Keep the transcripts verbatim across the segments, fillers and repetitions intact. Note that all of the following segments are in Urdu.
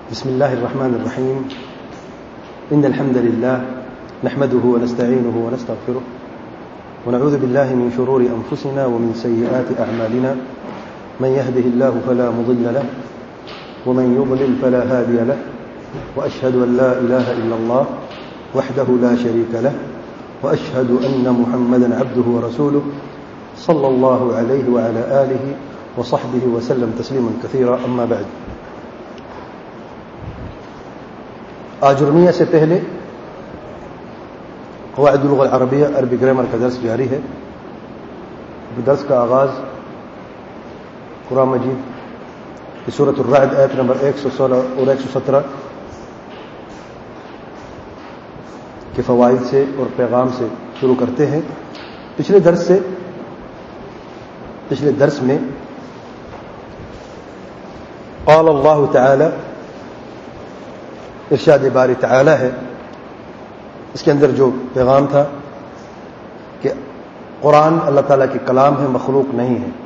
بسم الله الرحمن الرحيم. إن الحمد لله نحمده ونستعينه ونستغفره ونعوذ بالله من شرور أنفسنا ومن سيئات أعمالنا. من يهده الله فلا مضل له ومن يضلل فلا هادي له، وأشهد أن لا إله إلا الله وحده لا شريك له، وأشهد أن محمدا عبده ورسوله صلى الله عليه وعلى آله وصحبه وسلم تسليما كثيرا. أما بعد، آجرمیہ سے پہلے قواعد اللغة العربیہ عربی گرامر کا درس جاری ہے. درس کا آغاز قرآن مجید کی سورۃ الرعد آیت نمبر ایک سو سولہ اور ایک سو سترہ کے فوائد سے اور پیغام سے شروع کرتے ہیں. پچھلے درس سے پچھلے درس میں قال اللہ تعالی، ارشاد باری تعالی ہے. اس کے اندر جو پیغام تھا کہ قرآن اللہ تعالیٰ کی کلام ہے، مخلوق نہیں ہے.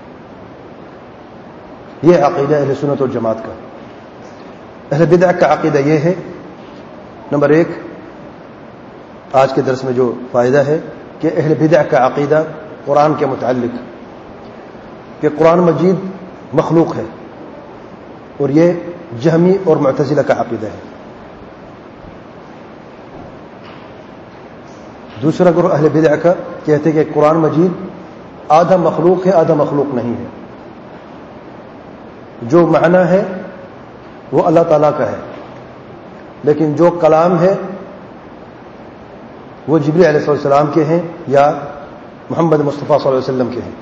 یہ عقیدہ اہل سنت والجماعت کا. اہل بدع کا عقیدہ یہ ہے، نمبر ایک آج کے درس میں جو فائدہ ہے کہ اہل بدع کا عقیدہ قرآن کے متعلق کہ قرآن مجید مخلوق ہے، اور یہ جہمی اور معتزلہ کا عقیدہ ہے. دوسرا گروہ اہل بدع کا کہتے ہیں کہ قرآن مجید آدھا مخلوق ہے، آدھا مخلوق نہیں ہے. جو معنی ہے وہ اللہ تعالیٰ کا ہے، لیکن جو کلام ہے وہ جبریل علیہ السلام کے ہیں یا محمد مصطفیٰ صلی اللہ علیہ وسلم کے ہیں،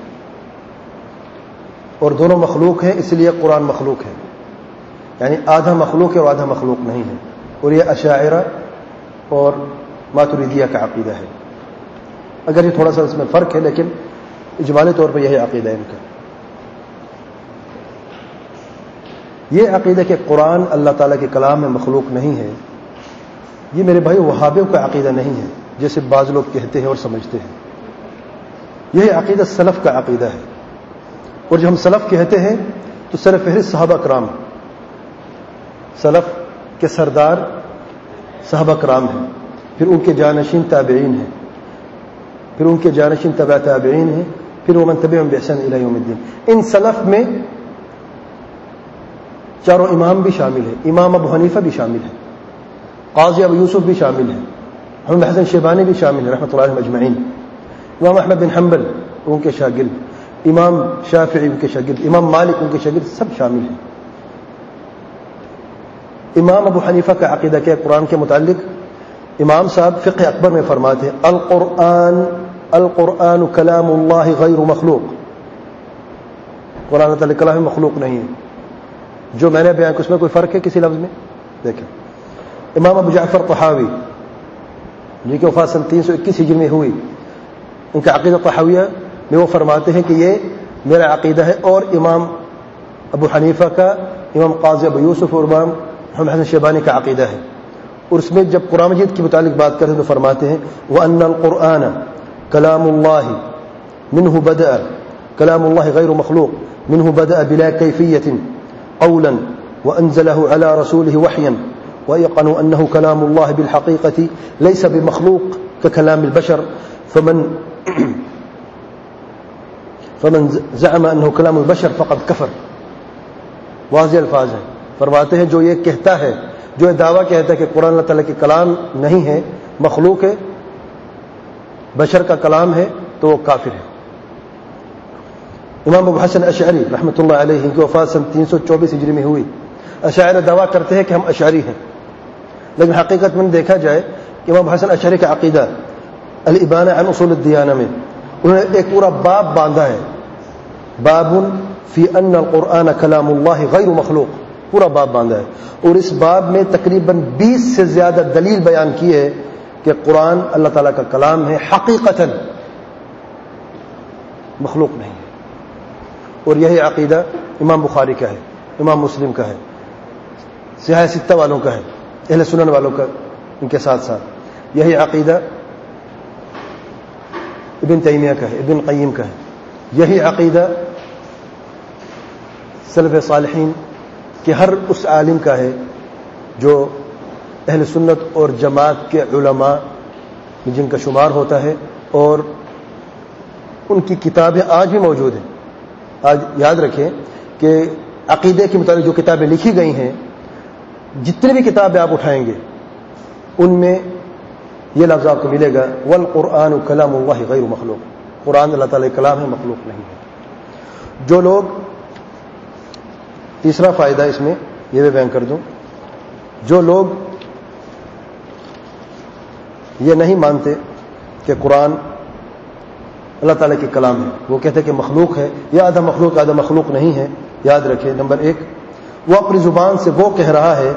اور دونوں مخلوق ہیں. اس لیے قرآن مخلوق ہے، یعنی آدھا مخلوق ہے اور آدھا مخلوق نہیں ہے. اور یہ اشاعرہ اور ماتریدیہ کا عقیدہ ہے. اگر یہ تھوڑا سا اس میں فرق ہے، لیکن اجمالی طور پر یہی عقیدہ ہے ان کا. یہ عقیدہ کہ قرآن اللہ تعالیٰ کے کلام میں مخلوق نہیں ہے، یہ میرے بھائی وہابیوں کا عقیدہ نہیں ہے جیسے بعض لوگ کہتے ہیں اور سمجھتے ہیں. یہ عقیدہ سلف کا عقیدہ ہے. اور جب ہم سلف کہتے ہیں تو سر فہرست صحابہ کرام، سلف کے سردار صحابہ کرام ہیں، پھر ان کے جانشین تابعین ہیں، پھر ان کے جانشین تبع تابعین ہیں، پھر ومن تبعهم بإحسان إلى يوم الدين. ان سلف میں چاروں امام بھی شامل ہیں. امام ابو حنیفہ بھی شامل ہیں، قاضی ابو یوسف بھی شامل ہیں، محمد حسن شیبانی بھی شامل ہیں رحمۃ اللہ علیہ اجمعین، امام احمد بن حنبل ان کے شاگرد، امام شافعی ان کے شاگرد، امام مالک ان کے شاگرد، سب شامل ہیں. امام ابو حنیفہ کا عقیدہ کیا قرآن کے متعلق؟ امام صاحب فقہ اکبر میں فرماتے ہیں القرآن القرآن کلام اللہ غیر مخلوق. قرآن تعالی کلام مخلوق نہیں ہے. جو میں نے بیان کیا اس میں کوئی فرق ہے کسی لفظ میں؟ دیکھیں، امام ابو جعفر طحاوی جن کی وفات سن تین سو اکیس ہجری میں ہوئی، ان کا عقیدہ طحاویہ میں وہ فرماتے ہیں کہ یہ میرا عقیدہ ہے، اور امام ابو حنیفہ کا، امام قاضی ابو یوسف اور امام محمد حسن شیبانی کا عقیدہ ہے. اور اس میں جب قرآن مجید کے متعلق بات کرتے ہیں تو فرماتے ہیں وَأَنَّ الْقُرْآنَ كَلَامُ اللَّهِ مِنْهُ بَدَأَ كَلَامُ اللَّهِ غَيْرُ مَخْلُوقٍ مِنْهُ بَدَأَ بِلَا كَيْفِيَّةٍ قَوْلًا وَأَنزَلَهُ عَلَى رَسُولِهِ وَحْيًا وَيَقَنُوا أَنَّهُ كَلَامُ اللَّهِ بِالْحَقِيقَةِ لَيْسَ بِمَخْلُوقٍ كَكَلَامِ الْبَشَرِ فَمَنْ فَمَنْ زَعَمَ أَنَّهُ كَلَامُ الْبَشَرِ فَقَدْ كَفَرَ. واضح الفاظ ہیں. فرماتے ہیں جو یہ کہتا ہے، جو یہ دعویٰ کہتا ہے کہ قرآن اللہ تعالیٰ کے کلام نہیں ہے، مخلوق ہے، بشر کا کلام ہے، تو وہ کافر ہے. امام ابو حسن اشعری رحمۃ اللہ علیہ کی وفات سن تین سو چوبیس ہجری میں ہوئی. اشاعرہ دعویٰ کرتے ہیں کہ ہم اشعری ہیں، لیکن حقیقت میں دیکھا جائے کہ امام حسن اشعری کا عقیدہ الابانہ عن اصول الدیانہ میں انہوں نے ایک پورا باب باندھا ہے، باب فی ان القرآن کلام اللہ غیر مخلوق، پورا باب باندھا ہے. اور اس باب میں تقریباً بیس سے زیادہ دلیل بیان کی ہے کہ قرآن اللہ تعالیٰ کا کلام ہے، حقیقتاً مخلوق نہیں ہے. اور یہی عقیدہ امام بخاری کا ہے، امام مسلم کا ہے، صحیح ستہ والوں کا ہے، اہل سنن والوں کا. ان کے ساتھ ساتھ یہی عقیدہ ابن تیمیہ کا ہے، ابن قیم کا ہے. یہی عقیدہ سلف صالحین کہ ہر اس عالم کا ہے جو اہل سنت اور جماعت کے علماء جن کا شمار ہوتا ہے، اور ان کی کتابیں آج بھی موجود ہیں. آج یاد رکھیں کہ عقیدے کے متعلق جو کتابیں لکھی گئی ہیں، جتنی بھی کتابیں آپ اٹھائیں گے ان میں یہ لفظ آپ کو ملے گا والقرآن کلام اللہ غیر مخلوق. قرآن اللہ تعالی کلام ہے، مخلوق نہیں ہے. جو لوگ، تیسرا فائدہ اس میں یہ بھی بیان کر دوں، جو لوگ یہ نہیں مانتے کہ قرآن اللہ تعالیٰ کے کلام ہے، وہ کہتے ہیں کہ مخلوق ہے، یا آدھا مخلوق آدھا مخلوق نہیں ہے، یاد رکھیں نمبر ایک، وہ اپنی زبان سے وہ کہہ رہا ہے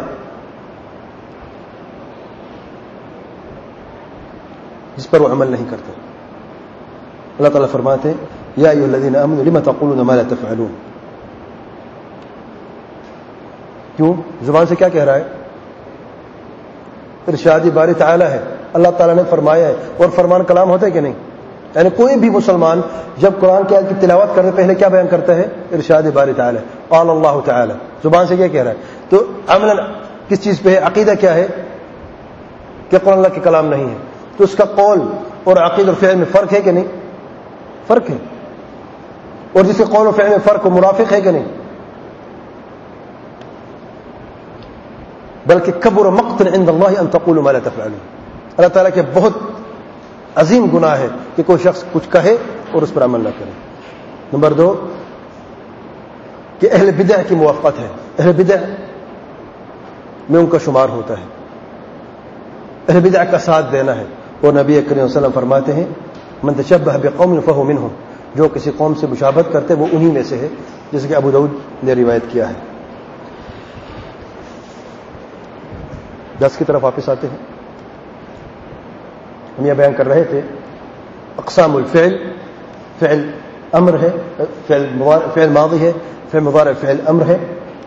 جس پر وہ عمل نہیں کرتا. اللہ تعالیٰ فرماتے ہیں یا ایھا الذین آمنوا لم تقولون ما لا تفعلون. کیوں؟ زبان سے کیا کہہ رہا ہے؟ ارشاد باری تعالیٰ ہے، اللہ تعالیٰ نے فرمایا ہے، اور فرمان کلام ہوتا ہے کہ نہیں؟ یعنی کوئی بھی مسلمان جب قرآن کی آیت کی تلاوت کرتے پہلے کیا بیان کرتا ہے؟ ارشاد باری تعالیٰ، قال اللہ تعالیٰ. زبان سے کیا کہہ رہا ہے؟ تو عملاً کس چیز پہ ہے؟ عقیدہ کیا ہے کہ قرآن اللہ کے کلام نہیں ہے. تو اس کا قول اور عقید اور فعل میں فرق ہے کہ نہیں؟ فرق ہے. اور جس کے قول و فعل میں فرق و مرافق ہے کہ نہیں؟ بلکہ کبر مقتا عند اللہ ان تقولوا ما لا تفعلون. اللہ تعالیٰ کے بہت عظیم گناہ ہے کہ کوئی شخص کچھ کہے اور اس پر عمل نہ کرے. نمبر دو کہ اہل بدع کی موافقت ہے. اہل بدع میں ان کا شمار ہوتا ہے، اہل بدع کا ساتھ دینا ہے. اور نبی کریم صلی اللہ علیہ وسلم فرماتے ہیں من تشبہ بقوم فهو منهم، جو کسی قوم سے مشابہت کرتے وہ انہی میں سے ہے، جیسے کہ ابو داؤد نے روایت کیا ہے. دس کی طرف واپس آتے ہیں. ہم یہ بیان کر رہے تھے اقسام الفعل. فعل امر ہے، فعل فعل ماضی ہے، فعل مضارع فعل امر ہے.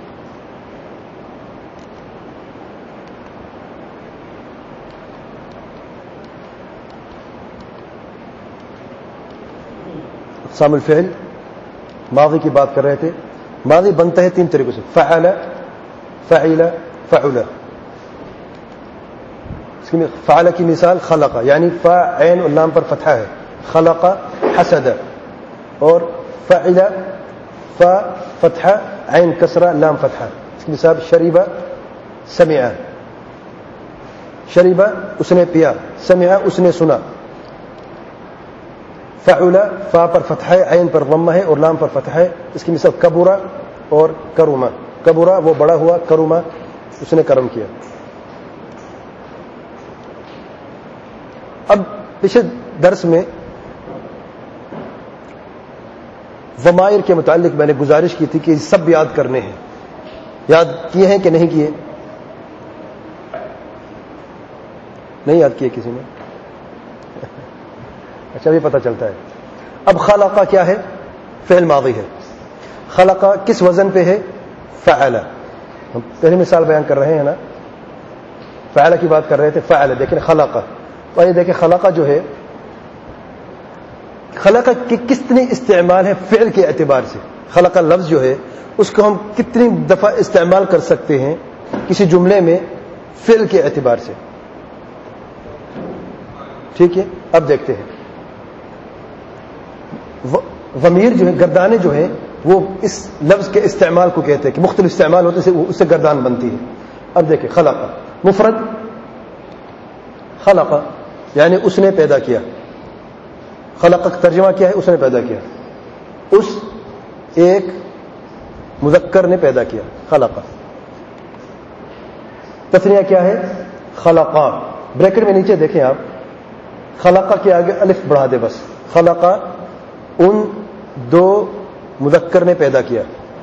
اقسام الفعل ماضی کی بات کر رہے تھے. ماضی بنتا ہے تین طریقوں سے، فعل، فعل، فعل. اس کی فعل کی مثال خلق، یعنی فا عین اور لام پر فتحہ ہے، خلق حسد. اور فعل فا فتحہ عین کسرہ لام فتحہ. اس کی مثال شریبہ، سمع. شریبہ اس نے پیا، سمع اس نے سنا. فعل فا پر فتحہ ہے، عین پر ضمہ ہے اور لام پر فتحہ ہے. اس کی مثال کبرہ اور کرما. کبرہ وہ بڑا ہوا، کرما اس نے کرم کیا. اب پچھلے درس میں ضمائر کے متعلق میں نے گزارش کی تھی کہ سب یاد کرنے ہیں. یاد کیے ہیں کہ نہیں کیے؟ نہیں یاد کیے کسی نے؟ اچھا بھی پتہ چلتا ہے. اب خلقہ کیا ہے؟ فعل ماضی ہے. خلقہ کس وزن پہ ہے؟ فعل. ہم پہلی مثال بیان کر رہے ہیں نا، فعل کی بات کر رہے تھے. فعل دیکھیں خلقہ. اور یہ دیکھیں خلقہ جو ہے، خلقہ کی کتنی استعمال ہے فعل کے اعتبار سے. خلقہ لفظ جو ہے اس کو ہم کتنی دفعہ استعمال کر سکتے ہیں کسی جملے میں فعل کے اعتبار سے. ٹھیک ہے، اب دیکھتے ہیں. ضمیر جو ہے، گردانیں جو ہیں، وہ اس لفظ کے استعمال کو کہتے ہیں کہ مختلف استعمال ہوتے ہیں، اس سے گردان بنتی ہے. اب دیکھیں خلقہ مفرد، خلقہ یعنی اس نے پیدا کیا. خلقہ کا ترجمہ کیا ہے؟ اس نے پیدا کیا. اس ایک مذکر نے پیدا کیا، خلقہ. تثنیہ کیا ہے؟ خلقہ. بریکٹ میں نیچے دیکھیں آپ، خلقہ کے آگے الف بڑھا دے بس. خلقہ ان دو مذکر نے پیدا کیا.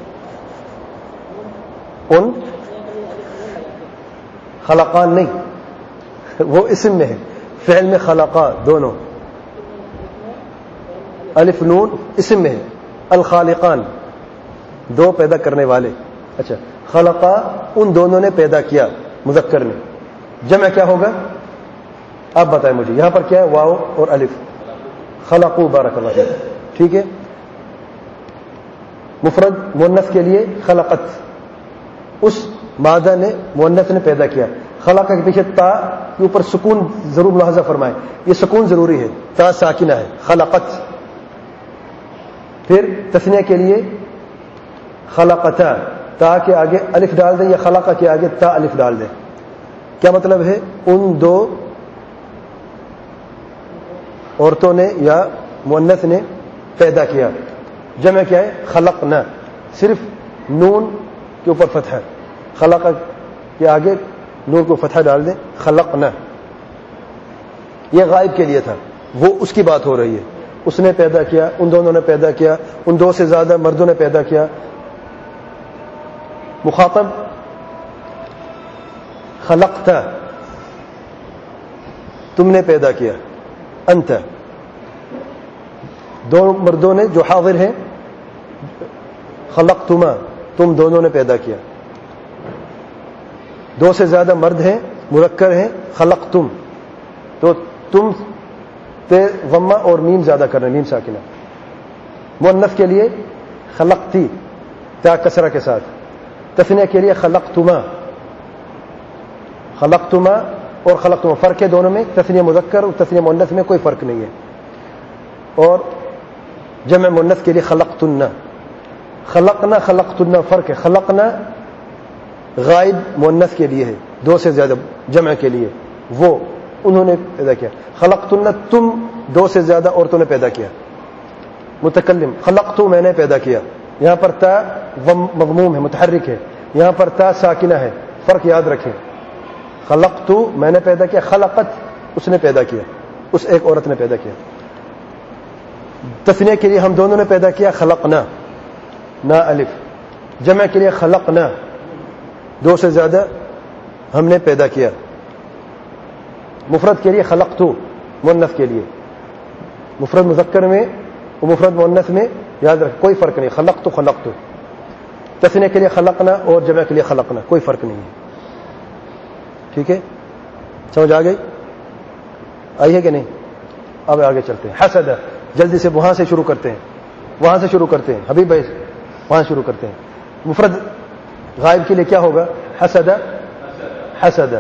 ان خلقان نہیں، وہ اسم میں ہے. فعل میں خلقہ دونوں، الف نون اسم میں ہے. الخالقان دو پیدا کرنے والے. اچھا، خلقہ ان دونوں نے پیدا کیا مذکر نے. جمع کیا ہوگا آپ بتائیں مجھے. یہاں پر کیا ہے؟ واو اور الف. خلقو، بارک اللہ فیک. ٹھیک ہے. مفرد مؤنث کے لیے خلقت. اس مادہ نے مؤنث نے پیدا کیا. خلق کے پیچھے تا کے اوپر سکون ضرور ملاحظہ فرمائیں, یہ سکون ضروری ہے, تا ساکنہ ہے. خلقت. پھر تثنیہ کے لیے خلقتا, تا کے آگے الف ڈال دیں یا خلق کے آگے تا الف ڈال دیں. کیا مطلب ہے؟ ان دو عورتوں نے یا مؤنث نے پیدا کیا. جمع کیا ہے؟ خلقنا. صرف نون کے اوپر فتح, خلق کے آگے نون کو فتح ڈال دیں, خلقنا. یہ غائب کے لیے تھا, وہ اس کی بات ہو رہی ہے. اس نے پیدا کیا, ان دونوں نے پیدا کیا, ان دو سے زیادہ مردوں نے پیدا کیا. مخاطب خلقتا, تم نے پیدا کیا. انت, دو مردوں نے جو حاضر ہیں. خلقتما, تم دونوں نے پیدا کیا. دو سے زیادہ مرد ہیں, مذکر ہیں. خلقتم, تو تم تے ضمہ اور میم زیادہ کرنا, میم ساکنہ. مؤنث کے لیے خلقتی, تا کسرہ کے ساتھ. تثنیہ کے لیے خلقتما. خلقتما اور خلقتما فرق ہے دونوں میں. تثنیہ مذکر اور تثنیہ مؤنث میں کوئی فرق نہیں ہے. اور جمع مؤنث کے لیے خلقتن. خلقنا خلقتن فرق ہے. خلقنا غائب مؤنث کے لیے ہے, دو سے زیادہ جمع کے لیے, وہ انہوں نے پیدا کیا. خلقتن, تم دو سے زیادہ عورتوں نے پیدا کیا. متکلم خلقتو, میں نے پیدا کیا. یہاں پر تا مضموم ہے, متحرک ہے. یہاں پر تا ساکنہ ہے. فرق یاد رکھیں. خلقتو, میں نے پیدا کیا. خلقت, اس نے پیدا کیا, اس ایک عورت نے پیدا کیا. تثنیہ کے لیے ہم دونوں نے پیدا کیا. خلقنا, نا الف. جمع کے لیے خلقنا, دو سے زیادہ ہم نے پیدا کیا. مفرد کے لیے خلقتو, مؤنث کے لیے. مفرد مذکر میں اور مفرد مؤنث میں یاد رکھ کوئی فرق نہیں. خلقتو خلقتو. تثنیہ کے لیے خلقنا اور جمع کے لیے خلقنا, کوئی فرق نہیں ہے. ٹھیک ہے, سمجھ آ گئی؟ آئی ہے کہ نہیں؟ اب آگے چلتے ہیں. حسد, جلدی سے وہاں سے شروع کرتے ہیں, وہاں سے شروع کرتے ہیں. حبیب بھائی وہاں شروع کرتے ہیں. مفرد غائب کے لیے کیا ہوگا؟ حسد. حسد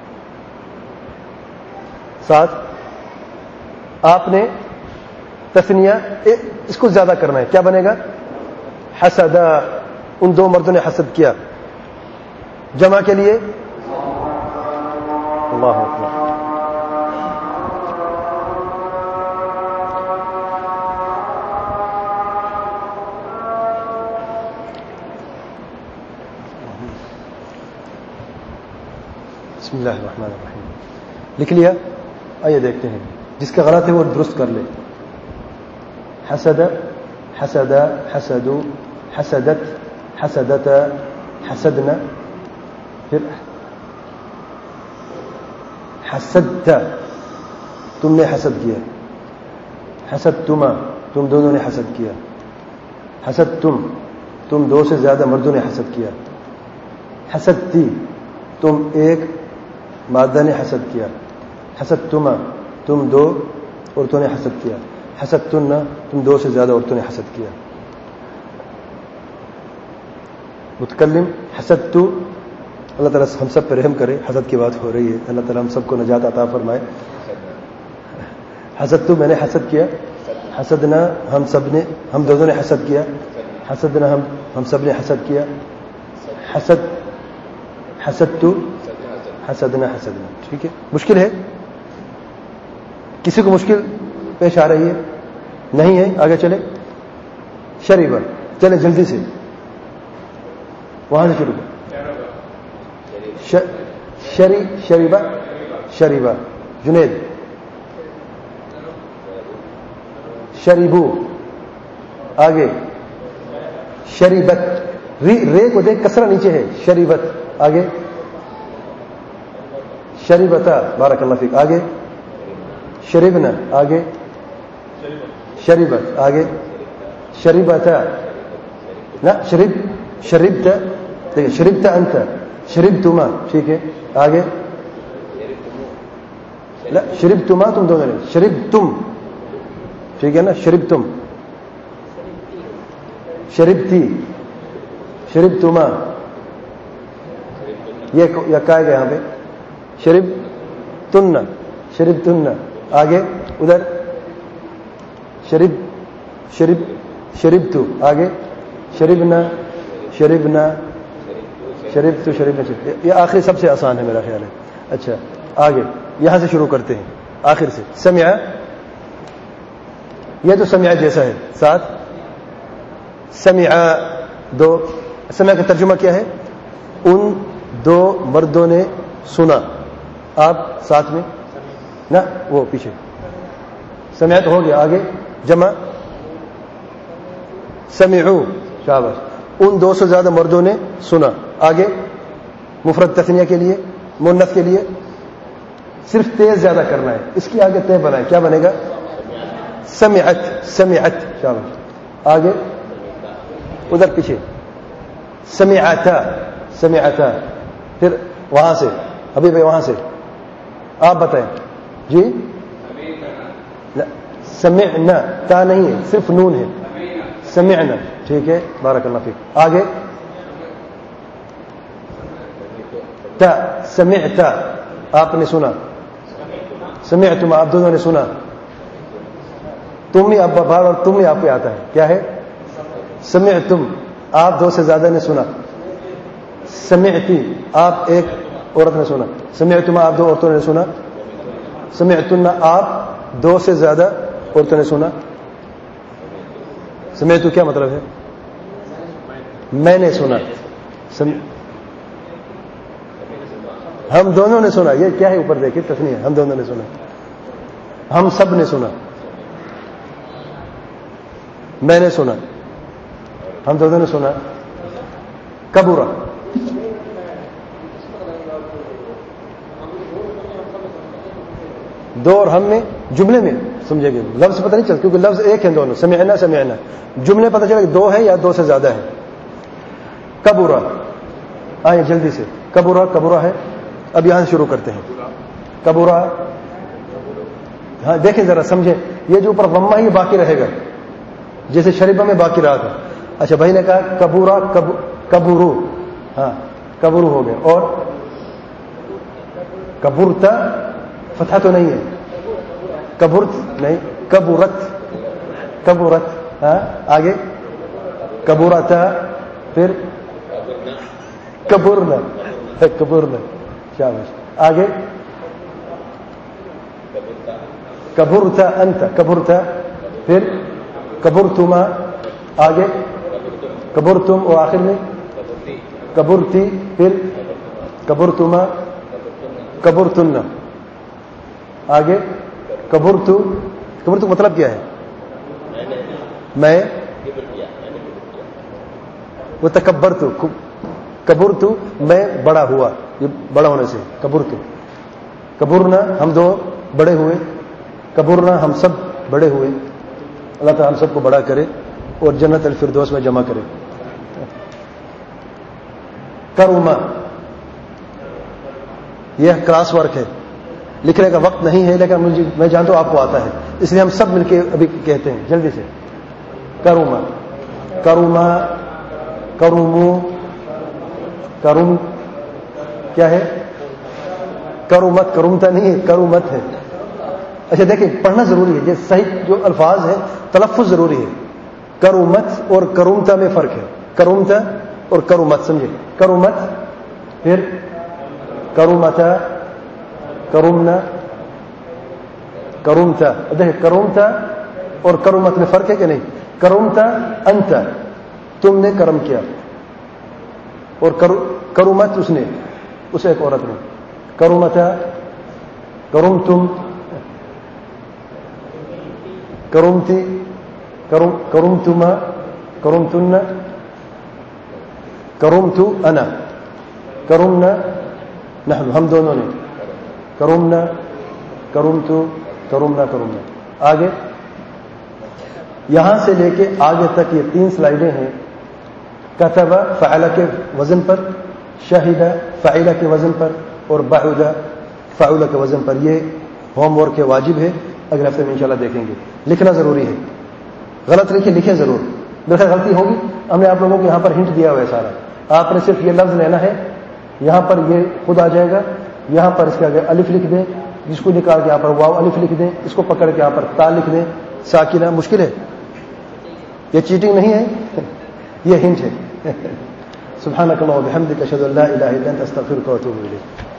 ساتھ آپ نے تثنیہ اس کو زیادہ کرنا ہے. کیا بنے گا؟ حسد, ان دو مردوں نے حسد کیا. جمع کے لیے اللہ اکبر. بسم اللہ الرحمن الرحیم. لکھ لیا؟ آئیے دیکھتے ہیں, جس کا غلط ہے وہ درست کر لے. حسد, حسد, حسدو, حسدت, حسدت, حسدنا. پھر حسدت, تم نے حسد کیا. حسدتما, تم دونوں نے حسد کیا. حسدتم, تم دو سے زیادہ مردوں نے حسد کیا. حسدتی, تم ایک مادہ نے حسد کیا. حسدتما, تم دو عورتوں نے حسد کیا. حسدتن, تم دو سے زیادہ عورتوں نے حسد کیا. متکلم حسدتو, اللہ تعالیٰ ہم سب پہ رحم کرے, حسد کی بات ہو رہی ہے, اللہ تعالیٰ ہم سب کو نجات عطا فرمائے. حسدتو, میں نے حسد کیا. حسدنا, ہم سب نے, ہم دونوں نے حسد کیا. حسدنا, ہم ہم سب نے حسد کیا. حسد, حسدتو, حسدنا, حسدنا. ٹھیک ہے, مشکل ہے؟ کسی کو مشکل پیش آ رہی ہے؟ نہیں ہے, آگے چلے. شریبہ, چلے جلدی سے وہاں سے شروع کر. شری شریبہ, شریبہ. جنید شریبو. آگے شریبت, رے کو دیکھ کسرہ نیچے ہے. شریبت. آگے شریبتا, بارک اللہ فیک. آگے شریبنا. آگے شریبت. آگے شریبتا, نہ شریب, شریبتا. دیکھیں شریبتا انت, شریبتما. ٹھیک ہے, آگے لا شریبتما, تم دونوں نے. شریبتم, ٹھیک ہے نا. شریبتم, شریبتی, شریبتما. یہ یا کہا گیا یہاں پہ شرب تن شرب تن آگے ادھر شرب شرب شرب تو آگے شرب نہ شرب نہ شرب تو شرب نہ یہ آخری سب سے آسان ہے میرا خیال ہے. اچھا آگے یہاں سے شروع کرتے ہیں آخر سے. سمع یہ تو سمع جیسا ہے. ساتھ سمع دو سمع کا ترجمہ کیا ہے؟ ان دو مردوں نے سنا. آپ ساتھ میں نہ وہ پیچھے سمع تو ہو گیا. آگے جمع سمعوا شاباش. ان دو سے زیادہ مردوں نے سنا. آگے مفرد تثنیہ کے لیے مؤنث کے لیے صرف تیز زیادہ کرنا ہے. اس کی آگے تے بنائے کیا بنے گا؟ سمعت سمعت شاباش. آگے ادھر پیچھے سمعتا سمعتا. پھر وہاں سے ابھی بھائی وہاں سے آپ بتائیں جی. سمعنا تا نہیں ہے صرف نون ہے. سمعنا ٹھیک ہے بارک اللہ فیک. آگے تا سمعتا آپ نے سنا. سمعتم آپ دونوں نے سنا. تم ہی اب بھاگ اور تم ہی آپ پہ آتا ہے کیا ہے؟ سمعتم آپ دو سے زیادہ نے سنا. سمعتی آپ ایک عورت نے سنا. سمعتما آپ دو عورتوں نے سنا. سمعتن آپ دو سے زیادہ عورتوں نے سنا. سمعتو کیا مطلب ہے؟ میں نے سنا. سم... ہم دونوں نے سنا. یہ کیا ہے اوپر دیکھیے تثنیہ. ہم دونوں نے سنا. ہم سب نے سنا. میں نے سنا. ہم دونوں نے سنا. کبورا دو اور ہم میں جملے میں سمجھے گے. لفظ پتہ نہیں چلتا کیونکہ لفظ ایک ہے دونوں. سمعنا سمعنا. جملے پتہ چلا کہ دو ہے یا دو سے زیادہ ہے. کبورا آئے جلدی سے. کبورا کبورا ہے. اب یہاں سے شروع کرتے ہیں. کبورا ہاں دیکھیں ذرا سمجھیں. یہ جو اوپر وما ہی باقی رہے گا جیسے شریبہ میں باقی رہا تھا. اچھا بھائی نے کہا کبورا کب کبورو. ہاں کبورو ہو گیا. اور کبورتا فتحہ تو نہیں ہے. کبرت نہیں کبورت کبورت. ہاں آگے کبورتا. پھر کبورنا کبورنا شاباش. آگے کبورتا انت کبورتا. پھر کبورتما. آگے کبورتم. اور آخر میں کبورتی. پھر کبورتما کبورتن. آگے کبورتو. کبورتو مطلب کیا ہے؟ میں. وہ تکبرتو. کبورتو میں بڑا ہوا. یہ بڑا ہونے سے کبورتو. کبورنا ہم دو بڑے ہوئے. کبورنا ہم سب بڑے ہوئے. اللہ تعالی ہم سب کو بڑا کرے اور جنت الفردوس میں جمع کرے. کروما یہ کلاس ورک ہے. لکھنے کا وقت نہیں ہے لیکن مجھے میں جانتا ہوں آپ کو آتا ہے اس لیے ہم سب مل کے ابھی کہتے ہیں جلدی سے. Croma Croma chromo. کروم کیا ہے؟ کرومت. کرومتا نہیں ہے کرومت ہے. اچھا دیکھیں پڑھنا ضروری ہے. یہ صحیح جو الفاظ ہیں تلفظ ضروری ہے. کرومت اور کرومتا میں فرق ہے. کرومتا اور کرومت سمجھے. کرومت پھر کرومتا کرومنا کرومتا. دیکھیں کرومتا اور کرومت میں فرق ہے کہ نہیں؟ کرومتا انت تم نے کرم کیا. اور کرومت اس نے اسے ایک عورت نے. کرومتا کروم تم کرومتی کروم کروم تما کروم تن کروم تو انا کرومنا نحن ہم دونوں نے. کرومنا کروم تو کرومنا کرومنا. آگے یہاں سے لے کے آگے تک یہ تین سلائیڈیں ہیں. کتب فعل کے وزن پر. شہد فعل کے وزن پر. اور بعد فعل کے وزن پر. یہ ہوم ورک کے واجب ہے. اگلے ہفتے میں انشاءاللہ دیکھیں گے. لکھنا ضروری ہے. غلط لکھیں لکھیں ضرور. میرے خیال غلطی ہوگی. ہم نے آپ لوگوں کو یہاں پر ہنٹ دیا ہوا ہے سارا. آپ نے صرف یہ لفظ لینا ہے یہاں پر یہ خود آ جائے گا, یہاں پر اس کے آگے الف لکھ دیں, جس کو نکال کے یہاں پر واو الف لکھ دیں, اس کو پکڑ کے یہاں پر تا لکھ دیں ساکنہ. مشکل ہے, یہ چیٹنگ نہیں ہے, یہ ہنٹ ہے. سبحانک اللہم و بحمدک اشہد ان لا الہ الا انت استغفرک و اتوب الیک.